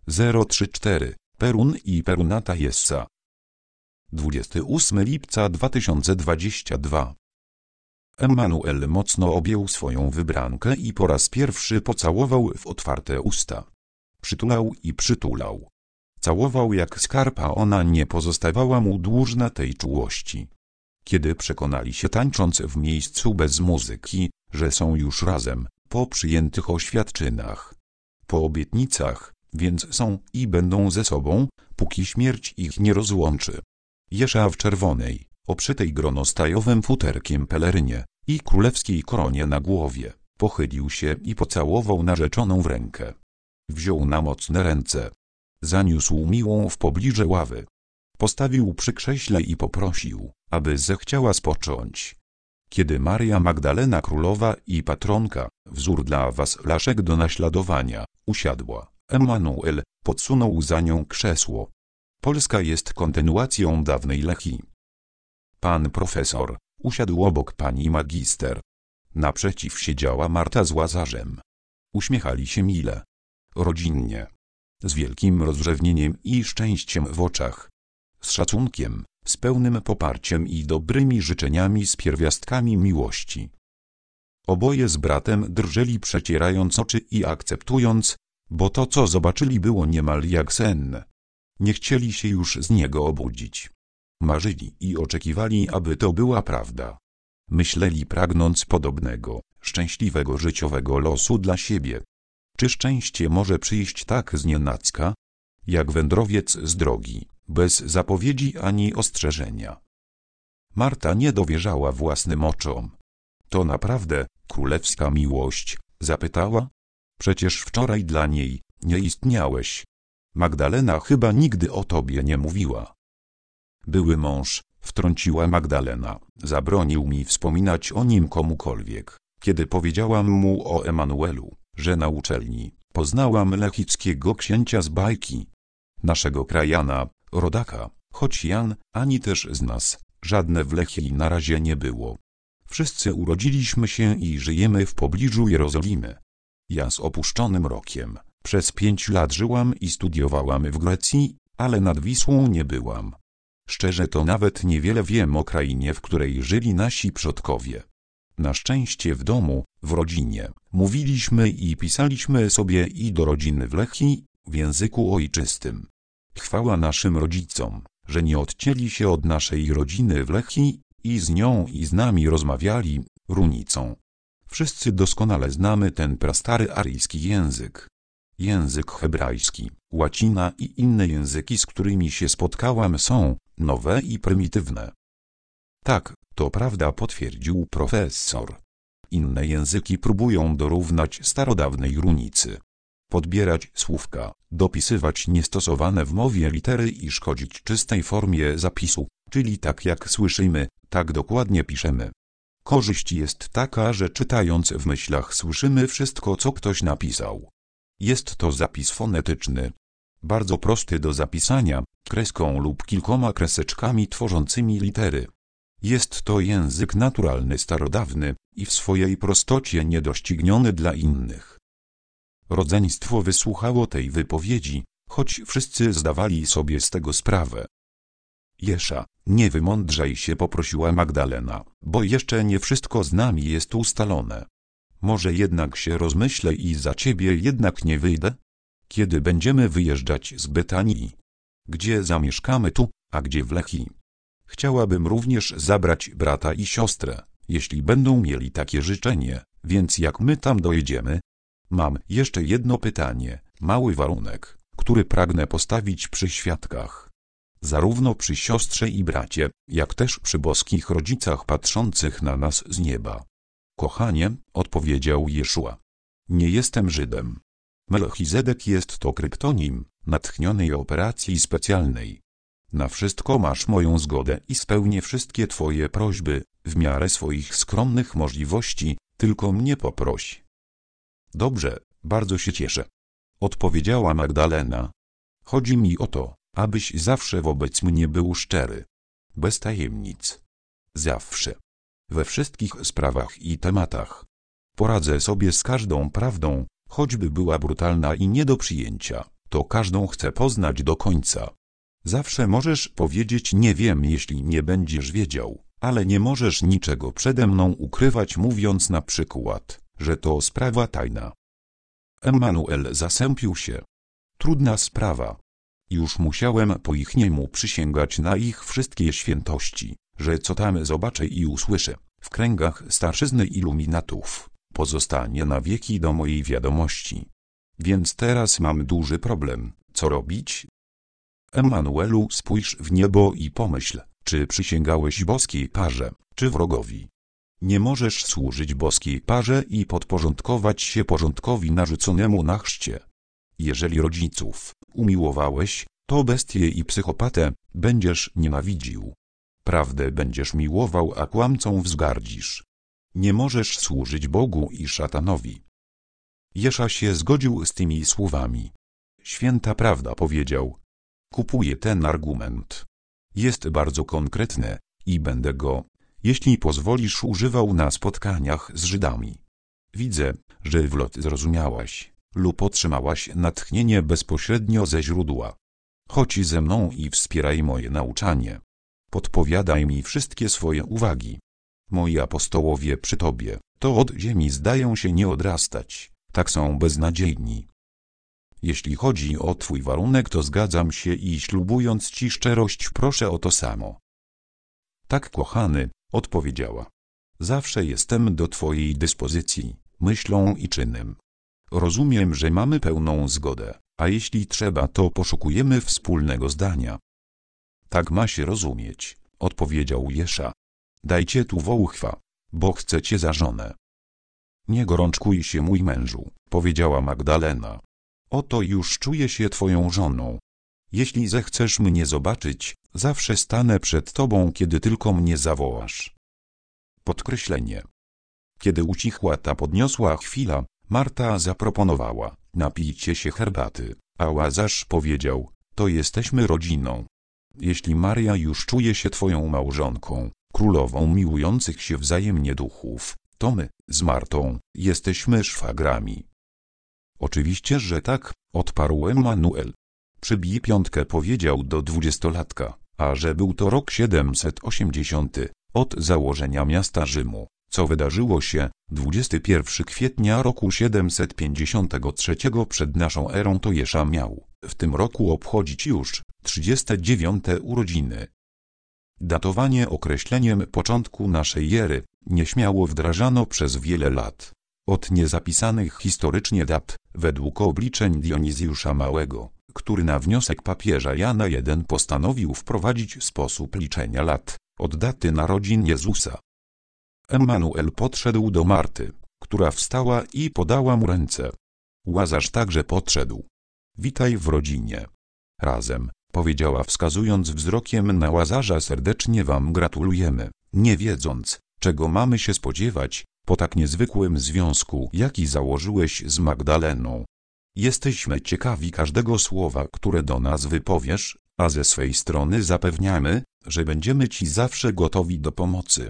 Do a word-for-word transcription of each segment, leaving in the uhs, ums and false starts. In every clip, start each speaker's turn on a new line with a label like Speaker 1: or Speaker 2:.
Speaker 1: zero trzy cztery Perun i Perunata Jessa. dwudziestego ósmego lipca dwa tysiące dwudziestego drugiego. Emanuel mocno objął swoją wybrankę i po raz pierwszy pocałował w otwarte usta. Przytulał i przytulał. Całował jak skarb, a ona nie pozostawała mu dłużna tej czułości. Kiedy przekonali się tańcząc w miejscu bez muzyki, że są już razem, po przyjętych oświadczynach, po obietnicach, więc są i będą ze sobą, póki śmierć ich nie rozłączy. Jesza w czerwonej, oprzytej gronostajowym futerkiem pelerynie i królewskiej koronie na głowie, pochylił się i pocałował narzeczoną w rękę. Wziął na mocne ręce. Zaniósł miłą w pobliże ławy. Postawił przy krześle i poprosił, aby zechciała spocząć. Kiedy Maria Magdalena królowa i patronka, wzór dla waslaszek do naśladowania, usiadła, Emanuel podsunął za nią krzesło. Polska jest kontynuacją dawnej Lechii. Pan profesor usiadł obok pani magister. Naprzeciw siedziała Marta z Łazarzem. Uśmiechali się mile, rodzinnie, z wielkim rozrzewnieniem i szczęściem w oczach, z szacunkiem, z pełnym poparciem i dobrymi życzeniami z pierwiastkami miłości. Oboje z bratem drżeli, przecierając oczy i akceptując, bo to, co zobaczyli, było niemal jak sen. Nie chcieli się już z niego obudzić. Marzyli i oczekiwali, aby to była prawda. Myśleli, pragnąc podobnego, szczęśliwego życiowego losu dla siebie. Czy szczęście może przyjść tak znienacka, jak wędrowiec z drogi, bez zapowiedzi ani ostrzeżenia? Marta nie dowierzała własnym oczom. To naprawdę królewska miłość? Zapytała. Przecież wczoraj dla niej nie istniałeś. Magdalena chyba nigdy o tobie nie mówiła. Były mąż, wtrąciła Magdalena, zabronił mi wspominać o nim komukolwiek, kiedy powiedziałam mu o Emanuelu, że na uczelni poznałam lechickiego księcia z bajki. Naszego krajana, rodaka, choć Jan, ani też z nas, żadne w Lechii na razie nie było. Wszyscy urodziliśmy się i żyjemy w pobliżu Jerozolimy. Ja z opuszczonym rokiem. Przez pięć lat żyłam i studiowałam w Grecji, ale nad Wisłą nie byłam. Szczerze to nawet niewiele wiem o krainie, w której żyli nasi przodkowie. Na szczęście w domu, w rodzinie, mówiliśmy i pisaliśmy sobie i do rodziny w Lechii, w języku ojczystym. Chwała naszym rodzicom, że nie odcięli się od naszej rodziny w Lechii i z nią i z nami rozmawiali runicą. Wszyscy doskonale znamy ten prastary aryjski język. Język hebrajski, łacina i inne języki, z którymi się spotkałam, są nowe i prymitywne. Tak, to prawda, potwierdził profesor. Inne języki próbują dorównać starodawnej runicy. Podbierać słówka, dopisywać niestosowane w mowie litery i szkodzić czystej formie zapisu, czyli tak jak słyszymy, tak dokładnie piszemy. Korzyść jest taka, że czytając w myślach słyszymy wszystko, co ktoś napisał. Jest to zapis fonetyczny. Bardzo prosty do zapisania, kreską lub kilkoma kreseczkami tworzącymi litery. Jest to język naturalny, starodawny i w swojej prostocie niedościgniony dla innych. Rodzeństwo wysłuchało tej wypowiedzi, choć wszyscy zdawali sobie z tego sprawę. Jesza, nie wymądrzaj się, poprosiła Magdalena, bo jeszcze nie wszystko z nami jest ustalone. Może jednak się rozmyślę i za ciebie jednak nie wyjdę? Kiedy będziemy wyjeżdżać z Betanii? Gdzie zamieszkamy tu, a gdzie w Lechii? Chciałabym również zabrać brata i siostrę, jeśli będą mieli takie życzenie, więc jak my tam dojedziemy? Mam jeszcze jedno pytanie, mały warunek, który pragnę postawić przy świadkach. Zarówno przy siostrze i bracie, jak też przy boskich rodzicach patrzących na nas z nieba. Kochanie, odpowiedział Jeszua. Nie jestem Żydem. Melchizedek jest to kryptonim, natchnionej operacji specjalnej. Na wszystko masz moją zgodę i spełnię wszystkie twoje prośby, w miarę swoich skromnych możliwości, tylko mnie poproś. Dobrze, bardzo się cieszę. Odpowiedziała Magdalena. Chodzi mi o to, abyś zawsze wobec mnie był szczery. Bez tajemnic. Zawsze. We wszystkich sprawach i tematach. Poradzę sobie z każdą prawdą, choćby była brutalna i nie do przyjęcia. kto każdą chce poznać do końca. Zawsze możesz powiedzieć nie wiem, jeśli nie będziesz wiedział, ale nie możesz niczego przede mną ukrywać, mówiąc na przykład, że to sprawa tajna. Emanuel zasępił się. Trudna sprawa. Już musiałem po ich niemu przysięgać na ich wszystkie świętości, że co tam zobaczę i usłyszę w kręgach starszyzny iluminatów, pozostanie na wieki do mojej wiadomości. Więc teraz mam duży problem. Co robić? Emanuelu, spójrz w niebo i pomyśl, czy przysięgałeś boskiej parze, czy wrogowi. Nie możesz służyć boskiej parze i podporządkować się porządkowi narzuconemu na chrzcie. Jeżeli rodziców umiłowałeś, to bestię i psychopatę będziesz nienawidził. Prawdę będziesz miłował, a kłamcą wzgardzisz. Nie możesz służyć Bogu i szatanowi. Jesza się zgodził z tymi słowami. Święta prawda, powiedział. Kupuję ten argument. Jest bardzo konkretny i będę go, jeśli pozwolisz, używał na spotkaniach z Żydami. Widzę, że wlot zrozumiałaś lub otrzymałaś natchnienie bezpośrednio ze źródła. Chodź ze mną i wspieraj moje nauczanie. Podpowiadaj mi wszystkie swoje uwagi. Moi apostołowie przy tobie, to od ziemi zdają się nie odrastać, tak są beznadziejni. Jeśli chodzi o twój warunek, to zgadzam się i ślubując ci szczerość, proszę o to samo. Tak, kochany, odpowiedziała. Zawsze jestem do twojej dyspozycji, myślą i czynem. Rozumiem, że mamy pełną zgodę, a jeśli trzeba, to poszukujemy wspólnego zdania. Tak ma się rozumieć, odpowiedział Jesza. Dajcie tu wołchwa, bo chcę cię za żonę. Nie gorączkuj się, mój mężu, powiedziała Magdalena. Oto już czuję się twoją żoną. Jeśli zechcesz mnie zobaczyć, zawsze stanę przed tobą, kiedy tylko mnie zawołasz. Podkreślenie. Kiedy ucichła ta podniosła chwila, Marta zaproponowała, napijcie się herbaty, a Łazarz powiedział, to jesteśmy rodziną. Jeśli Maria już czuje się twoją małżonką, królową miłujących się wzajemnie duchów, to my, z Martą, jesteśmy szwagrami. Oczywiście, że tak, odparł Emanuel. Przybij piątkę, powiedział do dwudziestolatka, a że był to rok siedemset osiemdziesiąty, od założenia miasta Rzymu, co wydarzyło się dwudziestego pierwszego kwietnia roku siedemset pięćdziesiątego trzeciego przed naszą erą, to Jesza miał w tym roku obchodzić już trzydzieste dziewiąte urodziny. Datowanie określeniem początku naszej ery nieśmiało wdrażano przez wiele lat. Od niezapisanych historycznie dat, według obliczeń Dionizjusza Małego, który na wniosek papieża Jana I postanowił wprowadzić sposób liczenia lat, od daty narodzin Jezusa. Emanuel podszedł do Marty, która wstała i podała mu ręce. Łazarz także podszedł. Witaj w rodzinie. Razem, powiedziała wskazując wzrokiem na Łazarza, serdecznie wam gratulujemy, nie wiedząc, czego mamy się spodziewać po tak niezwykłym związku, jaki założyłeś z Magdaleną. Jesteśmy ciekawi każdego słowa, które do nas wypowiesz, a ze swej strony zapewniamy, że będziemy ci zawsze gotowi do pomocy.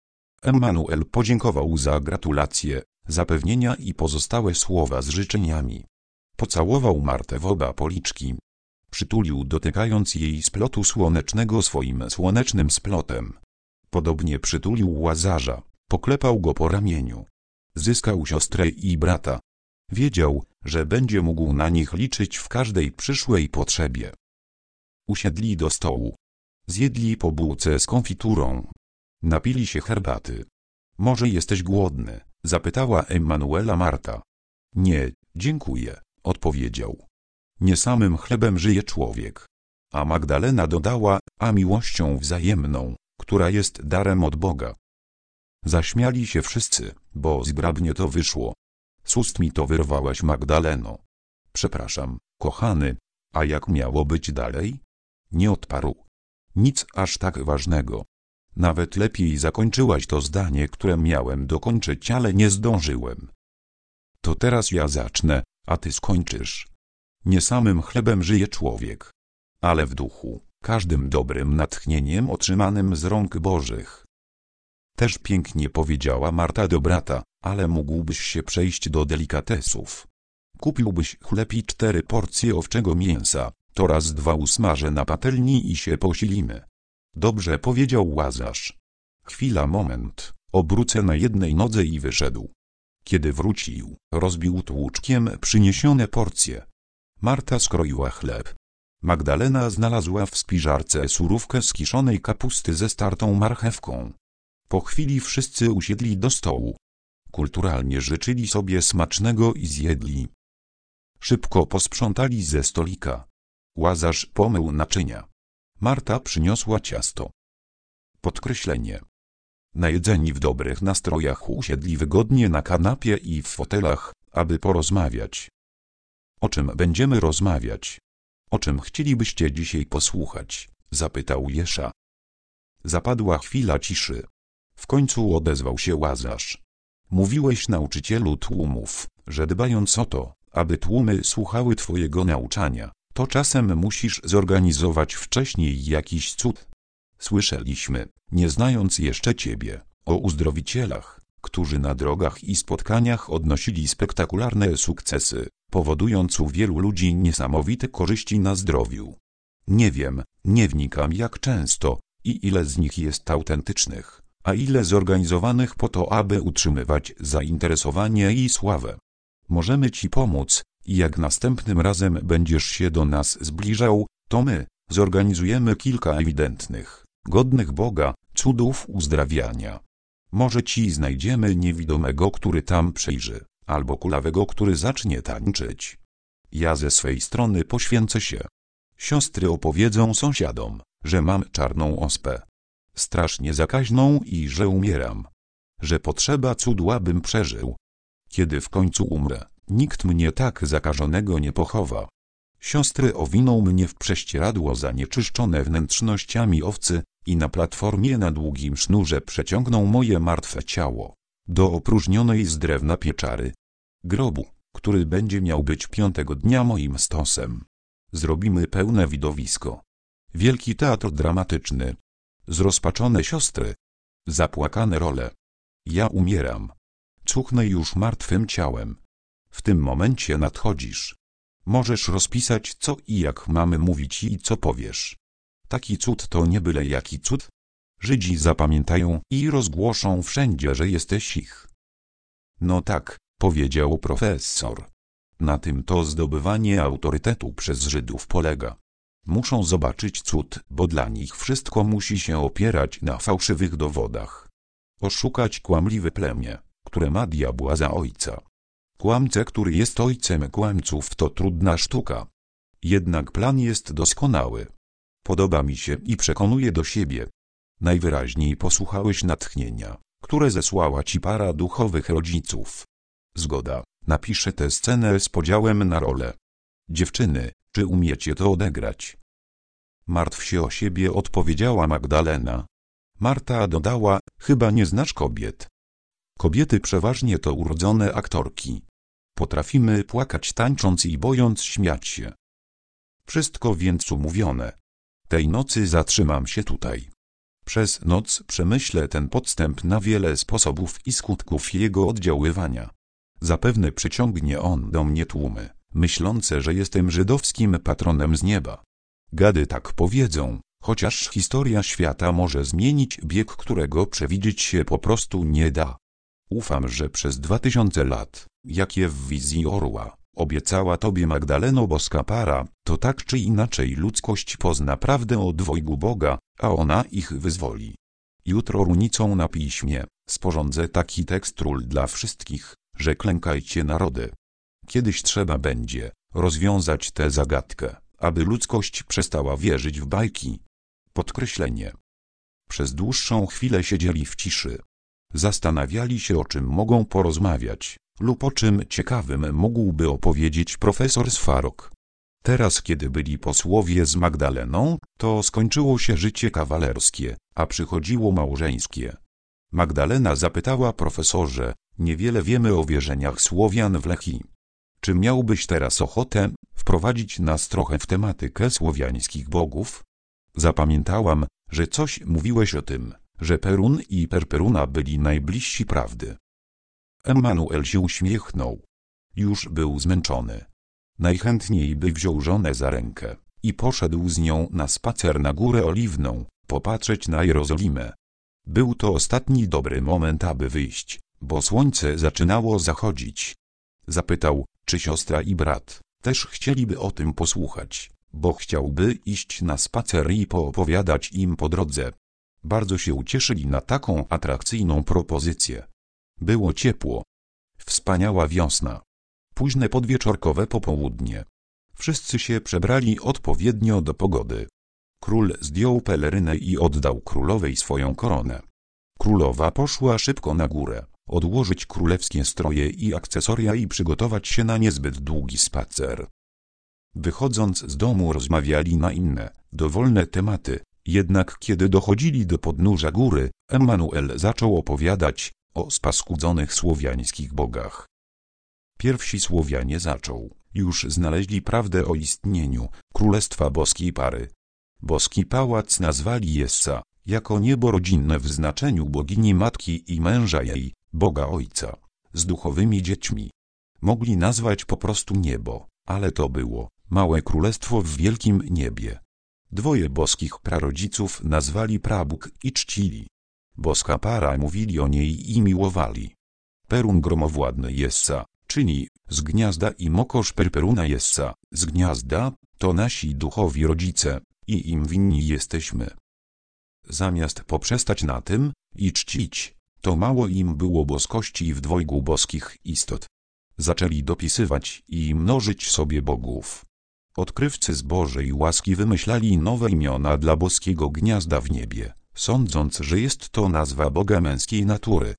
Speaker 1: Emanuel podziękował za gratulacje, zapewnienia i pozostałe słowa z życzeniami. Pocałował Martę w oba policzki. Przytulił, dotykając jej splotu słonecznego swoim słonecznym splotem. Podobnie przytulił Łazarza, poklepał go po ramieniu. Zyskał siostrę i brata. Wiedział, że będzie mógł na nich liczyć w każdej przyszłej potrzebie. Usiedli do stołu. Zjedli po bułce z konfiturą. Napili się herbaty. Może jesteś głodny? Zapytała Emanuela Marta. Nie, dziękuję, odpowiedział. Nie samym chlebem żyje człowiek. A Magdalena dodała, a miłością wzajemną, która jest darem od Boga. Zaśmiali się wszyscy, bo zgrabnie to wyszło. Z ust mi to wyrwałaś, Magdaleno. Przepraszam, kochany, a jak miało być dalej? Nie odparł. Nic aż tak ważnego. Nawet lepiej zakończyłaś to zdanie, które miałem dokończyć, ale nie zdążyłem. To teraz ja zacznę, a ty skończysz. Nie samym chlebem żyje człowiek, ale w duchu, każdym dobrym natchnieniem otrzymanym z rąk Bożych. Też pięknie powiedziała Marta do brata, ale mógłbyś się przejść do delikatesów. Kupiłbyś chleb i cztery porcje owczego mięsa, to raz dwa usmażę na patelni i się posilimy. Dobrze, powiedział Łazarz. Chwila, moment, obrócę na jednej nodze i wyszedł. Kiedy wrócił, rozbił tłuczkiem przyniesione porcje. Marta skroiła chleb. Magdalena znalazła w spiżarce surówkę z kiszonej kapusty ze startą marchewką. Po chwili wszyscy usiedli do stołu. Kulturalnie życzyli sobie smacznego i zjedli. Szybko posprzątali ze stolika. Łazarz pomył naczynia. Marta przyniosła ciasto. Podkreślenie. Najedzeni w dobrych nastrojach usiedli wygodnie na kanapie i w fotelach, aby porozmawiać. O czym będziemy rozmawiać? O czym chcielibyście dzisiaj posłuchać? Zapytał Jesza. Zapadła chwila ciszy. W końcu odezwał się Łazarz. Mówiłeś nauczycielu tłumów, że dbając o to, aby tłumy słuchały twojego nauczania, to czasem musisz zorganizować wcześniej jakiś cud. Słyszeliśmy, nie znając jeszcze ciebie, o uzdrowicielach, którzy na drogach i spotkaniach odnosili spektakularne sukcesy, powodując u wielu ludzi niesamowite korzyści na zdrowiu. Nie wiem, nie wnikam jak często i ile z nich jest autentycznych, a ile zorganizowanych po to, aby utrzymywać zainteresowanie i sławę. Możemy ci pomóc i jak następnym razem będziesz się do nas zbliżał, to my zorganizujemy kilka ewidentnych, godnych Boga, cudów uzdrawiania. Może ci znajdziemy niewidomego, który tam przejrzy, albo kulawego, który zacznie tańczyć. Ja ze swej strony poświęcę się. Siostry opowiedzą sąsiadom, że mam czarną ospę, strasznie zakaźną i że umieram. Że potrzeba cudu, abym przeżył. Kiedy w końcu umrę, nikt mnie tak zakażonego nie pochowa. Siostry owiną mnie w prześcieradło zanieczyszczone wnętrznościami owcy i na platformie na długim sznurze przeciągną moje martwe ciało do opróżnionej z drewna pieczary, grobu, który będzie miał być piątego dnia moim stosem. Zrobimy pełne widowisko. Wielki teatr dramatyczny. Zrozpaczone siostry. Zapłakane role. Ja umieram. Cuchnę już martwym ciałem. W tym momencie nadchodzisz. Możesz rozpisać, co i jak mamy mówić i co powiesz. Taki cud to nie byle jaki cud. Żydzi zapamiętają i rozgłoszą wszędzie, że jesteś ich. No tak, powiedział profesor. Na tym to zdobywanie autorytetu przez Żydów polega. Muszą zobaczyć cud, bo dla nich wszystko musi się opierać na fałszywych dowodach. Oszukać kłamliwe plemię, które ma diabła za ojca. Kłamcę, który jest ojcem kłamców, to trudna sztuka. Jednak plan jest doskonały. Podoba mi się i przekonuje do siebie. Najwyraźniej posłuchałeś natchnienia, które zesłała ci para duchowych rodziców. Zgoda, napiszę tę scenę z podziałem na role. Dziewczyny, czy umiecie to odegrać? Martw się o siebie, odpowiedziała Magdalena. Marta dodała, chyba nie znasz kobiet. Kobiety przeważnie to urodzone aktorki. Potrafimy płakać tańcząc i bojąc śmiać się. Wszystko więc umówione. Tej nocy zatrzymam się tutaj. Przez noc przemyślę ten podstęp na wiele sposobów i skutków jego oddziaływania. Zapewne przyciągnie on do mnie tłumy, myślące, że jestem żydowskim patronem z nieba. Gady tak powiedzą, chociaż historia świata może zmienić bieg, którego przewidzieć się po prostu nie da. Ufam, że przez dwa tysiące lat, jakie w wizji orła obiecała tobie Magdaleno boska para, to tak czy inaczej ludzkość pozna prawdę o dwojgu Boga, a ona ich wyzwoli. Jutro runicą na piśmie sporządzę taki tekst ról dla wszystkich, że klękajcie narody. Kiedyś trzeba będzie rozwiązać tę zagadkę, aby ludzkość przestała wierzyć w bajki. Podkreślenie. Przez dłuższą chwilę siedzieli w ciszy. Zastanawiali się, o czym mogą porozmawiać, lub o czym ciekawym mógłby opowiedzieć profesor Sfarok. Teraz, kiedy byli posłowie z Magdaleną, to skończyło się życie kawalerskie, a przychodziło małżeńskie. Magdalena zapytała: profesorze, niewiele wiemy o wierzeniach Słowian w Lechii. Czy miałbyś teraz ochotę wprowadzić nas trochę w tematykę słowiańskich bogów? Zapamiętałam, że coś mówiłeś o tym, że Perun i Perperuna byli najbliżsi prawdy. Emanuel się uśmiechnął. Już był zmęczony. Najchętniej by wziął żonę za rękę i poszedł z nią na spacer na Górę Oliwną, popatrzeć na Jerozolimę. Był to ostatni dobry moment, aby wyjść, bo słońce zaczynało zachodzić. Zapytał, czy siostra i brat też chcieliby o tym posłuchać, bo chciałby iść na spacer i poopowiadać im po drodze. Bardzo się ucieszyli na taką atrakcyjną propozycję. Było ciepło. Wspaniała wiosna. Późne podwieczorkowe popołudnie. Wszyscy się przebrali odpowiednio do pogody. Król zdjął pelerynę i oddał królowej swoją koronę. Królowa poszła szybko na górę, odłożyć królewskie stroje i akcesoria i przygotować się na niezbyt długi spacer. Wychodząc z domu rozmawiali na inne, dowolne tematy, jednak kiedy dochodzili do podnóża góry, Emanuel zaczął opowiadać o spaskudzonych słowiańskich bogach. Pierwsi Słowianie zaczął, już znaleźli prawdę o istnieniu królestwa boskiej pary. Boski pałac nazwali Jessa, jako niebo rodzinne w znaczeniu bogini matki i męża jej, Boga Ojca, z duchowymi dziećmi. Mogli nazwać po prostu niebo, ale to było małe królestwo w wielkim niebie. Dwoje boskich prarodziców nazwali Prabóg i czcili. Boska para mówili o niej i miłowali. Perun gromowładny Jessa, czyli z gniazda, i mokosz Perperuna Jessa, z gniazda, to nasi duchowi rodzice i im winni jesteśmy. Zamiast poprzestać na tym i czcić, to mało im było boskości w dwojgu boskich istot. Zaczęli dopisywać i mnożyć sobie bogów. Odkrywcy z Bożej łaski wymyślali nowe imiona dla boskiego gniazda w niebie, sądząc, że jest to nazwa Boga męskiej natury.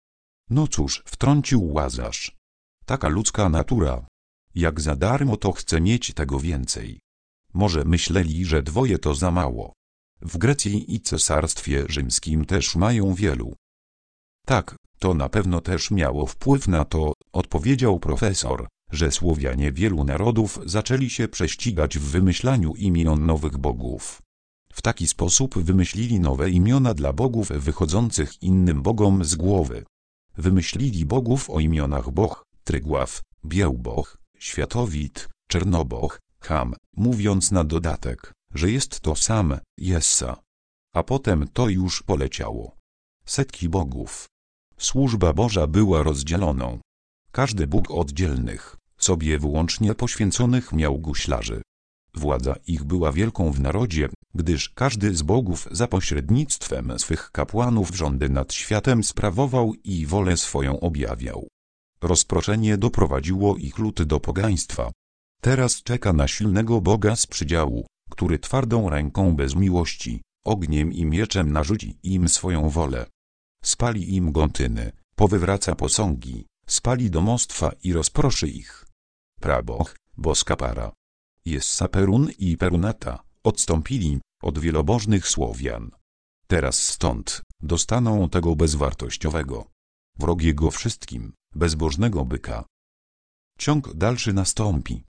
Speaker 1: No cóż, wtrącił Łazarz. Taka ludzka natura. Jak za darmo, to chce mieć tego więcej. Może myśleli, że dwoje to za mało. W Grecji i Cesarstwie Rzymskim też mają wielu. Tak, to na pewno też miało wpływ na to, odpowiedział profesor, że Słowianie wielu narodów zaczęli się prześcigać w wymyślaniu imion nowych bogów. W taki sposób wymyślili nowe imiona dla bogów wychodzących innym bogom z głowy. Wymyślili bogów o imionach Boh, Trygław, Biełboch, Światowit, Czernoboch, Ham, mówiąc na dodatek, że jest to sam Jessa. A potem to już poleciało. Setki bogów. Służba Boża była rozdzieloną. Każdy bóg oddzielnych, sobie wyłącznie poświęconych miał guślarzy. Władza ich była wielką w narodzie, gdyż każdy z bogów za pośrednictwem swych kapłanów rządy nad światem sprawował i wolę swoją objawiał. Rozproszenie doprowadziło ich lud do pogaństwa. Teraz czeka na silnego Boga z przydziału, który twardą ręką bez miłości, ogniem i mieczem narzuci im swoją wolę. Spali im gontyny, powywraca posągi, spali domostwa i rozproszy ich. Praboch, boska para, Jessa, Perun i Perunata odstąpili od wielobożnych Słowian. Teraz stąd dostaną tego bezwartościowego, wrogiego wszystkim, bezbożnego byka. Ciąg dalszy nastąpi.